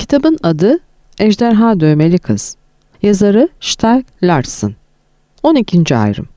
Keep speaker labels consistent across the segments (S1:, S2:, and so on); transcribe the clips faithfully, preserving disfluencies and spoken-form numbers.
S1: Kitabın adı Ejderha Dövmeli Kız. Yazarı Stieg Larsson. on ikinci ayrım.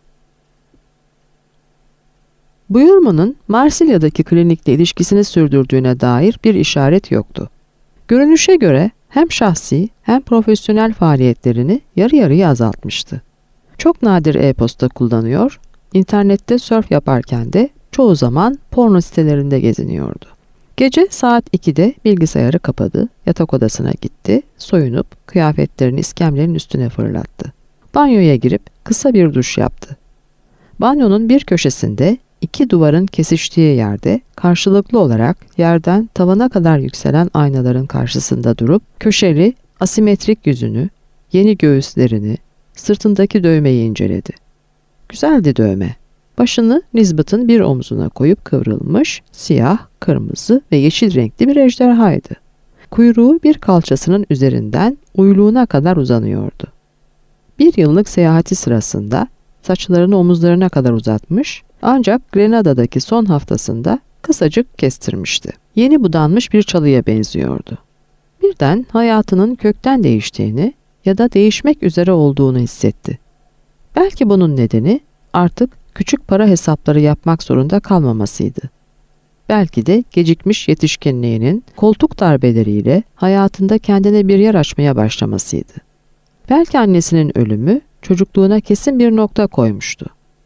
S1: Buyurmanın Marsilya'daki klinikle ilişkisini sürdürdüğüne dair bir işaret yoktu. Görünüşe göre hem şahsi hem profesyonel faaliyetlerini yarı yarıya azaltmıştı. Çok nadir e-posta kullanıyor, internette surf yaparken de çoğu zaman porno sitelerinde geziniyordu. Gece saat ikide bilgisayarı kapadı, yatak odasına gitti, soyunup kıyafetlerini iskemlenin üstüne fırlattı. Banyoya girip kısa bir duş yaptı. Banyonun bir köşesinde iki duvarın kesiştiği yerde karşılıklı olarak yerden tavana kadar yükselen aynaların karşısında durup köşeli, asimetrik yüzünü, yeni göğüslerini, sırtındaki dövmeyi inceledi. Güzeldi dövme. Başını Nisbet'in bir omzuna koyup kıvrılmış, siyah, kırmızı ve yeşil renkli bir ejderhaydı. Kuyruğu bir kalçasının üzerinden uyluğuna kadar uzanıyordu. Bir yıllık seyahati sırasında saçlarını omuzlarına kadar uzatmış, ancak Grenada'daki son haftasında kısacık kestirmişti. Yeni budanmış bir çalıya benziyordu. Birden hayatının kökten değiştiğini ya da değişmek üzere olduğunu hissetti. Belki bunun nedeni artık küçük para hesapları yapmak zorunda kalmamasıydı. Belki de gecikmiş yetişkinliğinin koltuk darbeleriyle hayatında kendine bir yer açmaya başlamasıydı. Belki annesinin ölümü çocukluğuna kesin bir nokta koymuştu.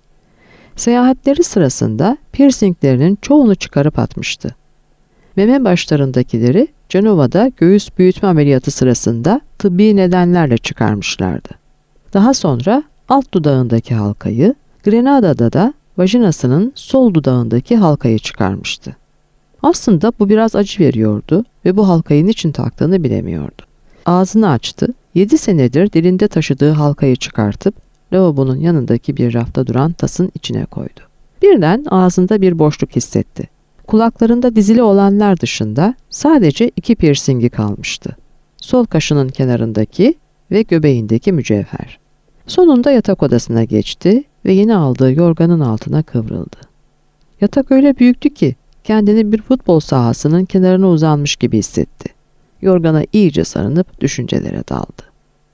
S1: Seyahatleri sırasında piercinglerinin çoğunu çıkarıp atmıştı. Meme başlarındakileri Cenova'da göğüs büyütme ameliyatı sırasında tıbbi nedenlerle çıkarmışlardı. Daha sonra alt dudağındaki halkayı, Grenada'da da vajinasının sol dudağındaki halkayı çıkarmıştı. Aslında bu biraz acı veriyordu ve bu halkayı niçin taktığını bilemiyordu. Ağzını açtı, yedi senedir dilinde taşıdığı halkayı çıkartıp lavabonun yanındaki bir rafta duran tasın içine koydu. Birden ağzında bir boşluk hissetti. Kulaklarında dizili olanlar dışında sadece iki piercingi kalmıştı. Sol kaşının kenarındaki ve göbeğindeki mücevher. Sonunda yatak odasına geçti ve yeni aldığı yorganın altına kıvrıldı. Yatak öyle büyüktü ki kendini bir futbol sahasının kenarına uzanmış gibi hissetti. Yorgana iyice sarınıp düşüncelere daldı.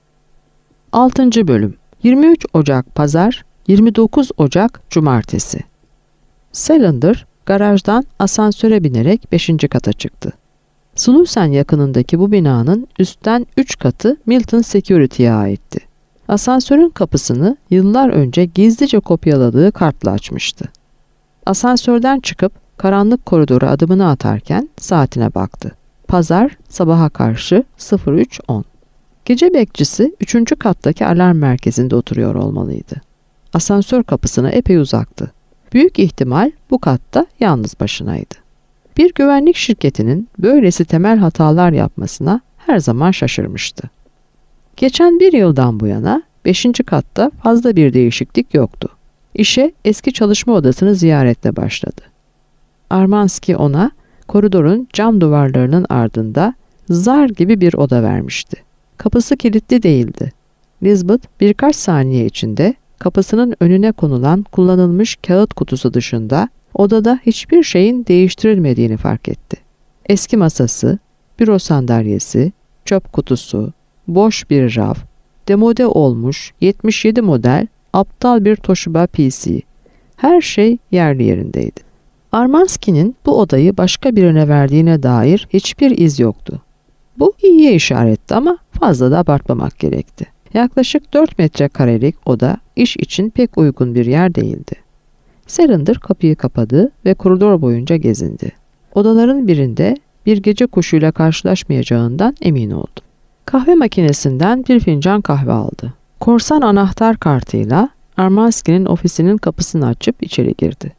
S1: altıncı bölüm. yirmi üç Ocak Pazar, yirmi dokuz Ocak Cumartesi. Selander garajdan asansöre binerek beşinci kata çıktı. Slusen yakınındaki bu binanın üstten üç katı Milton Security'ye aitti. Asansörün kapısını yıllar önce gizlice kopyaladığı kartla açmıştı. Asansörden çıkıp karanlık koridora adımını atarken saatine baktı. Pazar sabaha karşı üç on. Gece bekçisi üçüncü kattaki alarm merkezinde oturuyor olmalıydı. Asansör kapısına epey uzaktı. Büyük ihtimal bu katta yalnız başınaydı. Bir güvenlik şirketinin böylesi temel hatalar yapmasına her zaman şaşırmıştı. Geçen bir yıldan bu yana beşinci katta fazla bir değişiklik yoktu. İşe eski çalışma odasını ziyaretle başladı. Armanski ona koridorun cam duvarlarının ardında zar gibi bir oda vermişti. Kapısı kilitli değildi. Nisbet birkaç saniye içinde kapısının önüne konulan kullanılmış kağıt kutusu dışında odada hiçbir şeyin değiştirilmediğini fark etti. Eski masası, büro sandalyesi, çöp kutusu, boş bir raf, demode olmuş yetmiş yedi model aptal bir Toshiba P C. Her şey yerli yerindeydi. Armanski'nin bu odayı başka birine verdiğine dair hiçbir iz yoktu. Bu iyiye işaretti ama fazla da abartmamak gerekti. Yaklaşık dört metrekarelik oda iş için pek uygun bir yer değildi. Selander kapıyı kapadı ve koridor boyunca gezindi. Odaların birinde bir gece kuşuyla karşılaşmayacağından emin oldu. Kahve makinesinden bir fincan kahve aldı. Korsan anahtar kartıyla Armanski'nin ofisinin kapısını açıp içeri girdi.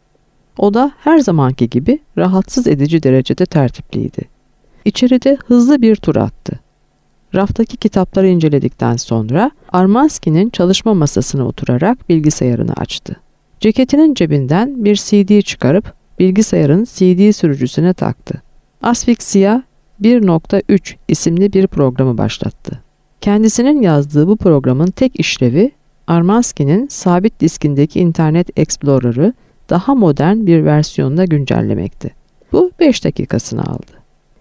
S1: Oda her zamanki gibi rahatsız edici derecede tertipliydi. İçeride hızlı bir tur attı. Raftaki kitapları inceledikten sonra Armanski'nin çalışma masasına oturarak bilgisayarını açtı. Ceketinin cebinden bir C D çıkarıp bilgisayarın C D sürücüsüne taktı. Asfixia bir nokta üç isimli bir programı başlattı. Kendisinin yazdığı bu programın tek işlevi Armanski'nin sabit diskindeki Internet Explorer'ı daha modern bir versiyonla güncellemekti. Bu beş dakikasını aldı.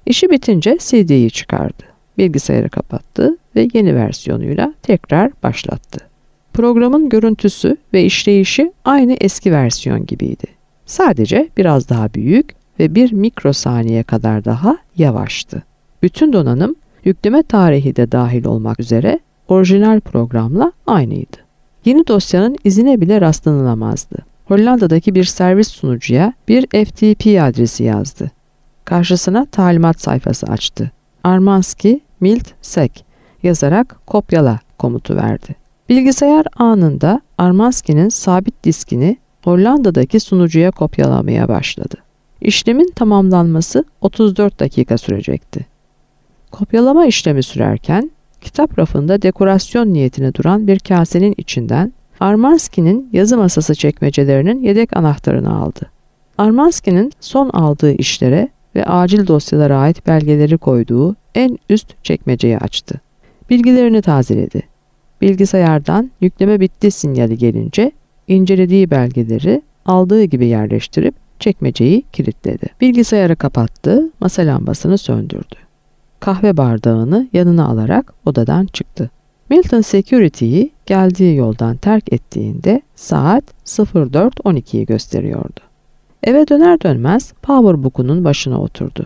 S1: İşi bitince C D'yi çıkardı. Bilgisayarı kapattı ve yeni versiyonuyla tekrar başlattı. Programın görüntüsü ve işleyişi aynı eski versiyon gibiydi. Sadece biraz daha büyük ve bir mikrosaniye kadar daha yavaştı. Bütün donanım, yükleme tarihi de dahil olmak üzere orijinal programla aynıydı. Yeni dosyanın izine bile rastlanılamazdı. Hollanda'daki bir servis sunucuya bir F T P adresi yazdı. Karşısına talimat sayfası açtı. Armanski milt sek yazarak kopyala komutu verdi. Bilgisayar anında Armanski'nin sabit diskini Hollanda'daki sunucuya kopyalamaya başladı. İşlemin tamamlanması otuz dört dakika sürecekti. Kopyalama işlemi sürerken kitap rafında dekorasyon niyetine duran bir kasenin içinden Armanski'nin yazı masası çekmecelerinin yedek anahtarını aldı. Armanski'nin son aldığı işlere ve acil dosyalara ait belgeleri koyduğu en üst çekmeceyi açtı. Bilgilerini tazeledi. Bilgisayardan yükleme bitti sinyali gelince incelediği belgeleri aldığı gibi yerleştirip çekmeceyi kilitledi. Bilgisayarı kapattı, masa lambasını söndürdü. Kahve bardağını yanına alarak odadan çıktı. Milton Security'yi geldiği yoldan terk ettiğinde saat sıfır dört on ikiyi gösteriyordu. Eve döner dönmez PowerBook'unun başına oturdu.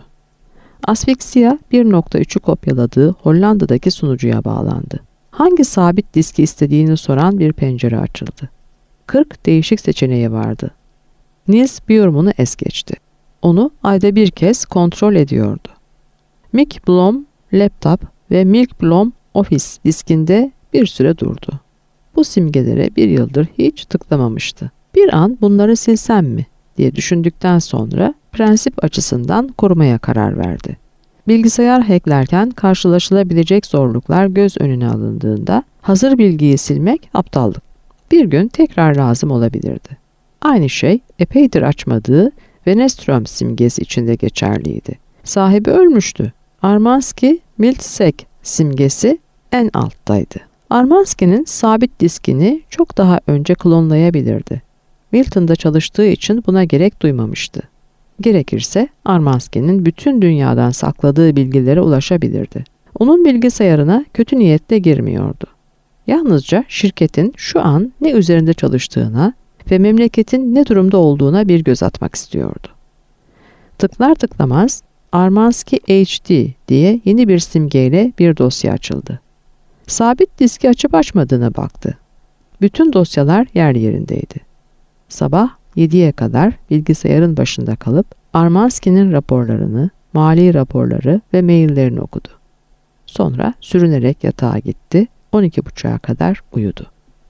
S1: Asfixia bir nokta üçü kopyaladığı Hollanda'daki sunucuya bağlandı. Hangi sabit diski istediğini soran bir pencere açıldı. kırk değişik seçeneği vardı. Niels Björkman'ı es geçti. Onu ayda bir kez kontrol ediyordu. Mick Blom Laptop ve Mick Blom Office diskinde bir süre durdu. Bu simgelere bir yıldır hiç tıklamamıştı. Bir an bunları silsem mi diye düşündükten sonra prensip açısından korumaya karar verdi. Bilgisayar hacklerken karşılaşılabilecek zorluklar göz önüne alındığında hazır bilgiyi silmek aptallık. Bir gün tekrar lazım olabilirdi. Aynı şey epeydir açmadığı Wenström simgesi içinde geçerliydi. Sahibi ölmüştü. Armanski milt sek simgesi en alttaydı. Armanski'nin sabit diskini çok daha önce klonlayabilirdi. Milton'da çalıştığı için buna gerek duymamıştı. Gerekirse Armanski'nin bütün dünyadan sakladığı bilgilere ulaşabilirdi. Onun bilgisayarına kötü niyetle girmiyordu. Yalnızca şirketin şu an ne üzerinde çalıştığına ve memleketin ne durumda olduğuna bir göz atmak istiyordu. Tıklar tıklamaz Armanski H D diye yeni bir simgeyle bir dosya açıldı. Sabit diski açıp açmadığına baktı. Bütün dosyalar yer yerindeydi. Sabah yediye kadar bilgisayarın başında kalıp Armanski'nin raporlarını, mali raporları ve maillerini okudu. Sonra sürünerek yatağa gitti, on iki buçuğa kadar uyudu.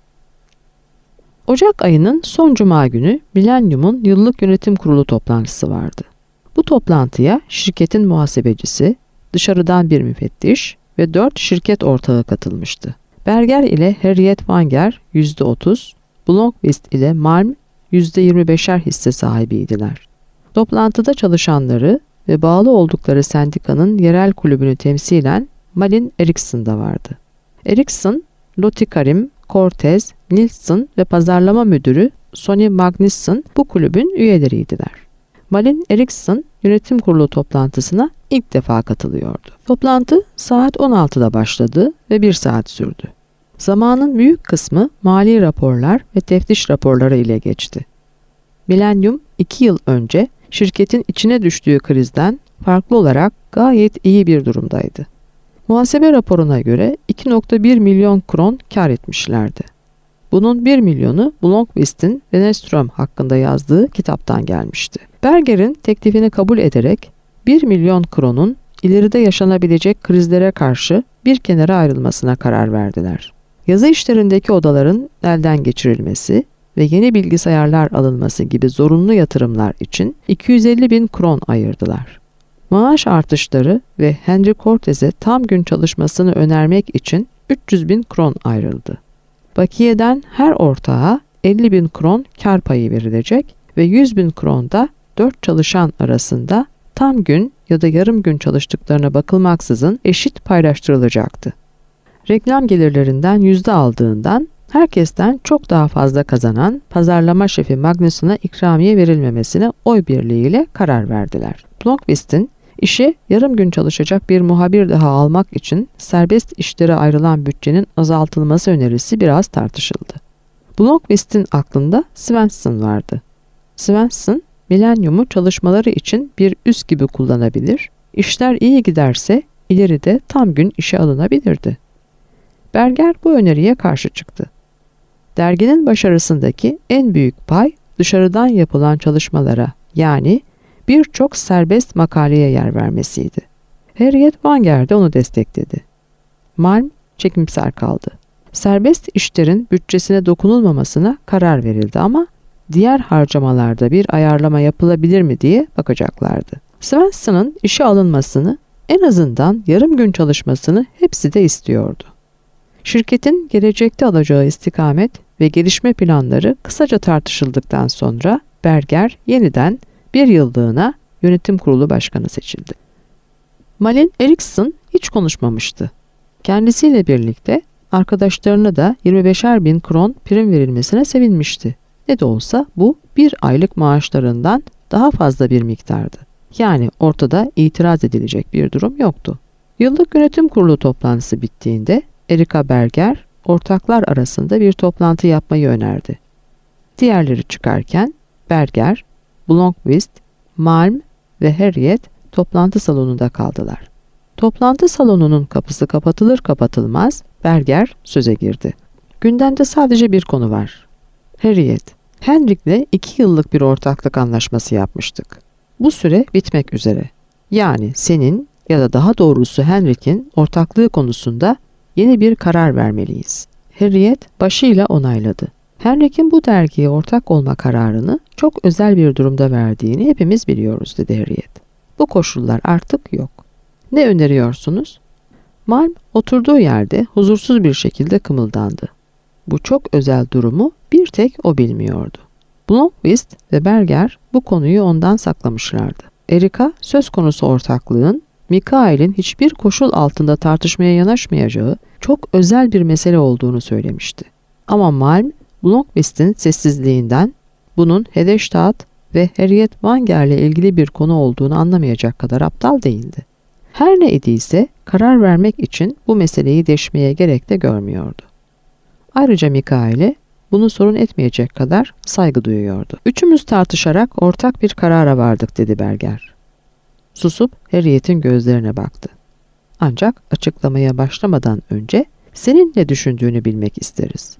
S1: Ocak ayının son cuma günü Millennium'un yıllık yönetim kurulu toplantısı vardı. Bu toplantıya şirketin muhasebecisi, dışarıdan bir müfettiş ve dört şirket ortağı katılmıştı. Berger ile Harriet Wanger yüzde otuz, Blomqvist ile Malm yüzde yirmi beşer hisse sahibiydiler. Toplantıda çalışanları ve bağlı oldukları sendikanın yerel kulübünü temsilen Malin Eriksson da vardı. Eriksson, Lotte Karim, Cortez, Nilsson ve pazarlama müdürü Sonny Magnusson bu kulübün üyeleriydiler. Malin Eriksson yönetim kurulu toplantısına ilk defa katılıyordu. Toplantı saat on altıda başladı ve bir saat sürdü. Zamanın büyük kısmı mali raporlar ve teftiş raporları ile geçti. Millennium iki yıl önce şirketin içine düştüğü krizden farklı olarak gayet iyi bir durumdaydı. Muhasebe raporuna göre iki nokta bir milyon kron kar etmişlerdi. Bunun bir milyonu Blomqvist'in Wenström hakkında yazdığı kitaptan gelmişti. Berger'in teklifini kabul ederek bir milyon kronun ileride yaşanabilecek krizlere karşı bir kenara ayrılmasına karar verdiler. Yazı işlerindeki odaların elden geçirilmesi ve yeni bilgisayarlar alınması gibi zorunlu yatırımlar için iki yüz elli bin kron ayırdılar. Maaş artışları ve Henry Cortez'e tam gün çalışmasını önermek için üç yüz bin kron ayrıldı. Bakiyeden her ortağa elli bin kron kar payı verilecek ve yüz bin kron da dört çalışan arasında tam gün ya da yarım gün çalıştıklarına bakılmaksızın eşit paylaştırılacaktı. Reklam gelirlerinden yüzde aldığından herkesten çok daha fazla kazanan pazarlama şefi Magnusson'a ikramiye verilmemesine oy birliğiyle karar verdiler. Blomqvist'in İşe yarım gün çalışacak bir muhabir daha almak için serbest işlere ayrılan bütçenin azaltılması önerisi biraz tartışıldı. Blomqvist'in aklında Svensson vardı. Svensson, Millennium'u çalışmaları için bir üs gibi kullanabilir, işler iyi giderse ileride tam gün işe alınabilirdi. Berger bu öneriye karşı çıktı. Derginin başarısındaki en büyük pay dışarıdan yapılan çalışmalara, yani birçok serbest makaleye yer vermesiydi. Harriet Wanger de onu destekledi. Malm çekimser kaldı. Serbest işlerin bütçesine dokunulmamasına karar verildi ama diğer harcamalarda bir ayarlama yapılabilir mi diye bakacaklardı. Svensson'ın işe alınmasını, en azından yarım gün çalışmasını hepsi de istiyordu. Şirketin gelecekte alacağı istikamet ve gelişme planları kısaca tartışıldıktan sonra Berger yeniden bir yıllığına yönetim kurulu başkanı seçildi. Malin Eriksson hiç konuşmamıştı. Kendisiyle birlikte arkadaşlarına da yirmi beşer bin kron prim verilmesine sevinmişti. Ne de olsa bu bir aylık maaşlarından daha fazla bir miktardı. Yani ortada itiraz edilecek bir durum yoktu. Yıllık yönetim kurulu toplantısı bittiğinde Erika Berger ortaklar arasında bir toplantı yapmayı önerdi. Diğerleri çıkarken Berger, Blomqvist, Malm ve Harriet toplantı salonunda kaldılar. Toplantı salonunun kapısı kapatılır kapatılmaz Berger söze girdi. Gündemde sadece bir konu var. Harriet, Henrik'le iki yıllık bir ortaklık anlaşması yapmıştık. Bu süre bitmek üzere. Yani senin ya da daha doğrusu Henrik'in ortaklığı konusunda yeni bir karar vermeliyiz. Harriet başıyla onayladı. Henrik'in bu dergiye ortak olma kararını çok özel bir durumda verdiğini hepimiz biliyoruz dedi Harriet. Bu koşullar artık yok. Ne öneriyorsunuz? Malm oturduğu yerde huzursuz bir şekilde kımıldandı. Bu çok özel durumu bir tek o bilmiyordu. Blomqvist ve Berger bu konuyu ondan saklamışlardı. Erika söz konusu ortaklığın Mikael'in hiçbir koşul altında tartışmaya yanaşmayacağı çok özel bir mesele olduğunu söylemişti. Ama Malm, Blomqvist'in sessizliğinden bunun Hedestad ve Harriet Wanger'le ilgili bir konu olduğunu anlamayacak kadar aptal değildi. Her ne idiyse karar vermek için bu meseleyi deşmeye gerek de görmüyordu. Ayrıca Mikael'e bunu sorun etmeyecek kadar saygı duyuyordu. Üçümüz tartışarak ortak bir karara vardık dedi Berger. Susup Harriet'in gözlerine baktı. Ancak açıklamaya başlamadan önce senin ne düşündüğünü bilmek isteriz.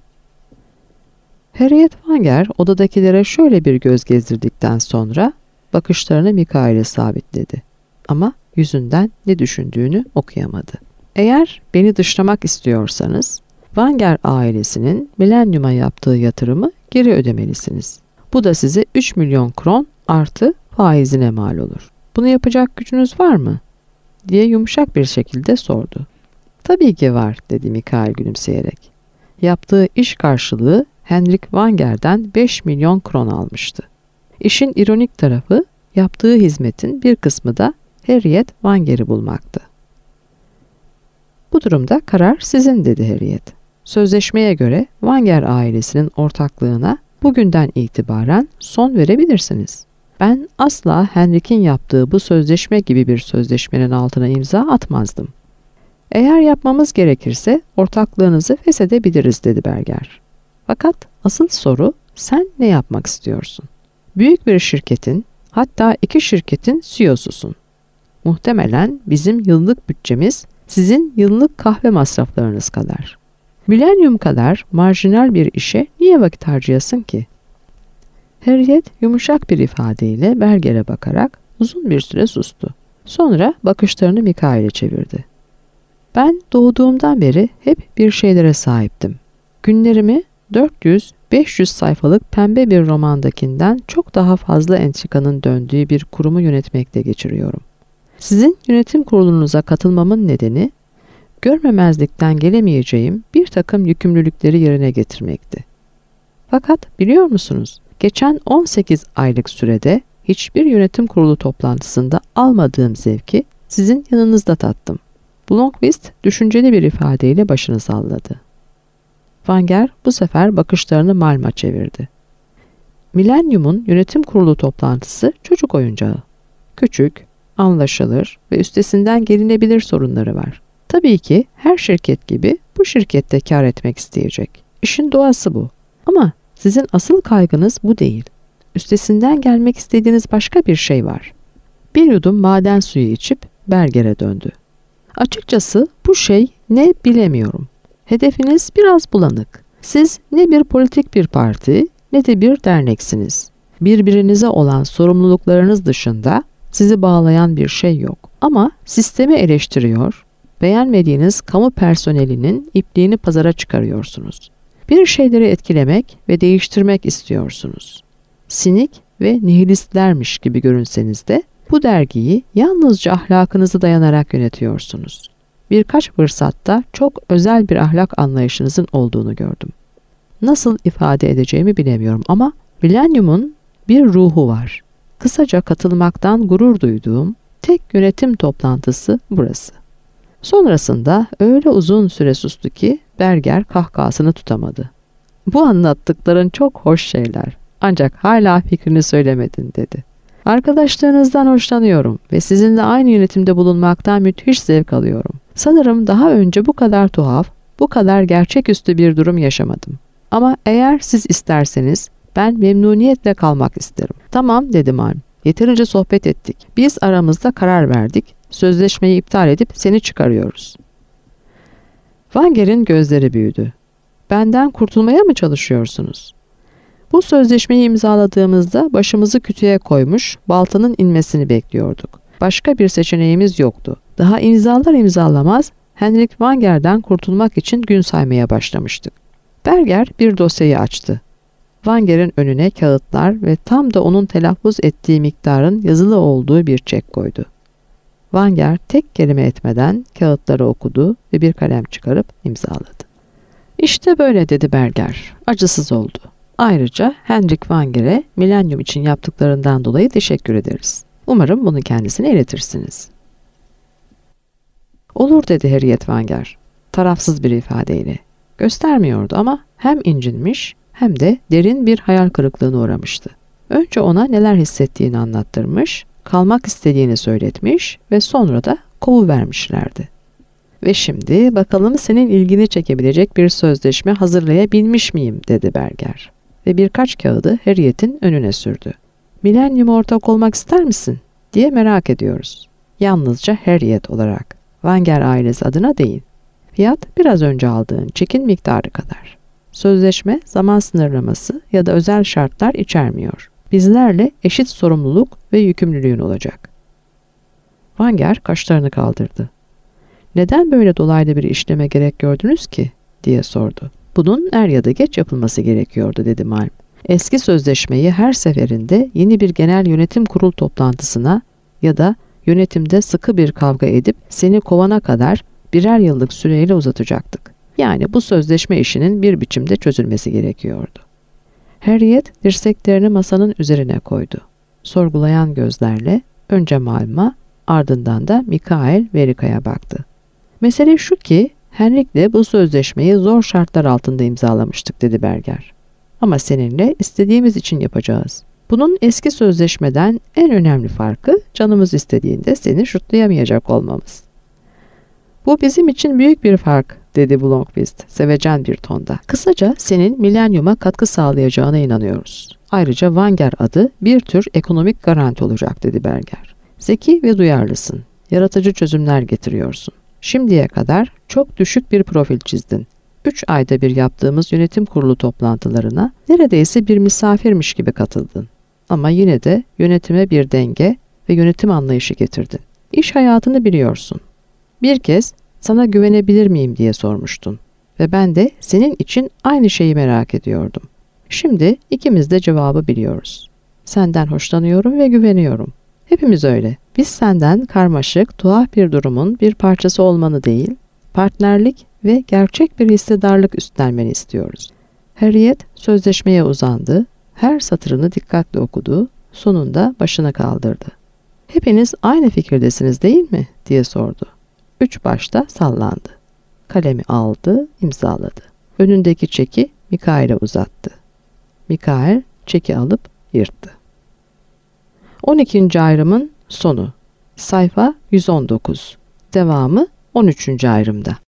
S1: Harriet Wanger odadakilere şöyle bir göz gezdirdikten sonra bakışlarını Mikael'e sabitledi. Ama yüzünden ne düşündüğünü okuyamadı. Eğer beni dışlamak istiyorsanız Wanger ailesinin Millennium'a yaptığı yatırımı geri ödemelisiniz. Bu da size üç milyon kron artı faizine mal olur. Bunu yapacak gücünüz var mı? Diye yumuşak bir şekilde sordu. Tabii ki var dedi Mikael gülümseyerek. Yaptığı iş karşılığı Henrik Wanger'den beş milyon kron almıştı. İşin ironik tarafı yaptığı hizmetin bir kısmı da Harriet Wanger'i bulmaktı. Bu durumda karar sizin dedi Harriet. Sözleşmeye göre Wanger ailesinin ortaklığına bugünden itibaren son verebilirsiniz. Ben asla Henrik'in yaptığı bu sözleşme gibi bir sözleşmenin altına imza atmazdım. Eğer yapmamız gerekirse ortaklığınızı feshedebiliriz dedi Berger. Fakat asıl soru sen ne yapmak istiyorsun? Büyük bir şirketin, hatta iki şirketin C E O'susun. Muhtemelen bizim yıllık bütçemiz sizin yıllık kahve masraflarınız kadar. Millennium kadar marjinal bir işe niye vakit harcayasın ki? Harriet yumuşak bir ifadeyle Berger'e bakarak uzun bir süre sustu. Sonra bakışlarını Mikael'e çevirdi. Ben doğduğumdan beri hep bir şeylere sahiptim. Günlerimi dört yüz beş yüz sayfalık pembe bir romandakinden çok daha fazla entrikanın döndüğü bir kurumu yönetmekte geçiriyorum. Sizin yönetim kurulunuza katılmamın nedeni, görmemezlikten gelemeyeceğim bir takım yükümlülükleri yerine getirmekti. Fakat biliyor musunuz, geçen on sekiz aylık sürede hiçbir yönetim kurulu toplantısında almadığım zevki sizin yanınızda tattım. Blomqvist düşünceli bir ifadeyle başını salladı. Wanger bu sefer bakışlarını Malm'a çevirdi. Millennium'un yönetim kurulu toplantısı çocuk oyuncağı. Küçük, anlaşılır ve üstesinden gelinebilir sorunları var. Tabii ki her şirket gibi bu şirket de kar etmek isteyecek. İşin doğası bu. Ama sizin asıl kaygınız bu değil. Üstesinden gelmek istediğiniz başka bir şey var. Bir yudum maden suyu içip Berger'e döndü. Açıkçası bu şey ne bilemiyorum. Hedefiniz biraz bulanık. Siz ne bir politik bir parti ne de bir derneksiniz. Birbirinize olan sorumluluklarınız dışında sizi bağlayan bir şey yok. Ama sistemi eleştiriyor, beğenmediğiniz kamu personelinin ipliğini pazara çıkarıyorsunuz. Bir şeyleri etkilemek ve değiştirmek istiyorsunuz. Sinik ve nihilistlermiş gibi görünseniz de bu dergiyi yalnızca ahlakınızı dayanarak yönetiyorsunuz. Birkaç fırsatta çok özel bir ahlak anlayışınızın olduğunu gördüm. Nasıl ifade edeceğimi bilemiyorum ama Millennium'un bir ruhu var. Kısaca katılmaktan gurur duyduğum tek yönetim toplantısı burası. Sonrasında öyle uzun süre sustu ki Berger kahkahasını tutamadı. Bu anlattıkların çok hoş şeyler. Ancak hala fikrini söylemedin dedi. Arkadaşlarınızdan hoşlanıyorum ve sizinle aynı yönetimde bulunmaktan müthiş zevk alıyorum. Sanırım daha önce bu kadar tuhaf, bu kadar gerçeküstü bir durum yaşamadım. Ama eğer siz isterseniz ben memnuniyetle kalmak isterim. Tamam dedi Malm. Yeterince sohbet ettik. Biz aramızda karar verdik. Sözleşmeyi iptal edip seni çıkarıyoruz. Wanger'in gözleri büyüdü. Benden kurtulmaya mı çalışıyorsunuz? Bu sözleşmeyi imzaladığımızda başımızı kütüğe koymuş, baltanın inmesini bekliyorduk. Başka bir seçeneğimiz yoktu. Daha imzalar imzalamaz Henrik Wanger'den kurtulmak için gün saymaya başlamıştık. Berger bir dosyayı açtı. Wanger'in önüne kağıtlar ve tam da onun telaffuz ettiği miktarın yazılı olduğu bir çek koydu. Wanger tek kelime etmeden kağıtları okudu ve bir kalem çıkarıp imzaladı. İşte böyle dedi Berger. Acısız oldu. Ayrıca Henrik Wanger'e Millennium için yaptıklarından dolayı teşekkür ederiz. Umarım bunu kendisine iletirsiniz. Olur dedi Harriet Wanger, tarafsız bir ifadeyle. Göstermiyordu ama hem incinmiş hem de derin bir hayal kırıklığına uğramıştı. Önce ona neler hissettiğini anlattırmış, kalmak istediğini söyletmiş ve sonra da kovuvermişlerdi. Ve şimdi bakalım senin ilgini çekebilecek bir sözleşme hazırlayabilmiş miyim dedi Berger. Ve birkaç kağıdı Harriet'in önüne sürdü. Millennium'a ortak olmak ister misin diye merak ediyoruz. Yalnızca Harriet olarak, Wanger ailesi adına değil. Fiyat biraz önce aldığın çekin miktarı kadar. Sözleşme zaman sınırlaması ya da özel şartlar içermiyor. Bizlerle eşit sorumluluk ve yükümlülüğün olacak. Wanger kaşlarını kaldırdı. Neden böyle dolaylı bir işleme gerek gördünüz ki? Diye sordu. Bunun er ya da geç yapılması gerekiyordu dedi Malm. Eski sözleşmeyi her seferinde yeni bir genel yönetim kurul toplantısına ya da yönetimde sıkı bir kavga edip seni kovana kadar birer yıllık süreyle uzatacaktık. Yani bu sözleşme işinin bir biçimde çözülmesi gerekiyordu. Harriet dirseklerini masanın üzerine koydu. Sorgulayan gözlerle önce Malm'a ardından da Mikael ve Erika'ya baktı. Mesele şu ki Henrik'le bu sözleşmeyi zor şartlar altında imzalamıştık dedi Berger. Ama seninle istediğimiz için yapacağız. Bunun eski sözleşmeden en önemli farkı canımız istediğinde seni şutlayamayacak olmamız. Bu bizim için büyük bir fark dedi Blomqvist sevecen bir tonda. Kısaca senin Millennium'a katkı sağlayacağına inanıyoruz. Ayrıca Wanger adı bir tür ekonomik garanti olacak dedi Berger. Zeki ve duyarlısın. Yaratıcı çözümler getiriyorsun. Şimdiye kadar çok düşük bir profil çizdin. Üç ayda bir yaptığımız yönetim kurulu toplantılarına neredeyse bir misafirmiş gibi katıldın. Ama yine de yönetime bir denge ve yönetim anlayışı getirdin. İş hayatını biliyorsun. Bir kez sana güvenebilir miyim diye sormuştun. Ve ben de senin için aynı şeyi merak ediyordum. Şimdi ikimiz de cevabı biliyoruz. Senden hoşlanıyorum ve güveniyorum. Hepimiz öyle. Biz senden karmaşık, tuhaf bir durumun bir parçası olmanı değil, partnerlik ve gerçek bir hissedarlık üstlenmeni istiyoruz. Harriet sözleşmeye uzandı, her satırını dikkatle okudu, sonunda başını kaldırdı. Hepiniz aynı fikirdesiniz değil mi? Diye sordu. Üç başta sallandı. Kalemi aldı, imzaladı. Önündeki çeki Mikael'e uzattı. Mikael çeki alıp yırttı. on ikinci ayrımın sonu. Sayfa yüz on dokuz. Devamı on üçüncü ayrımda.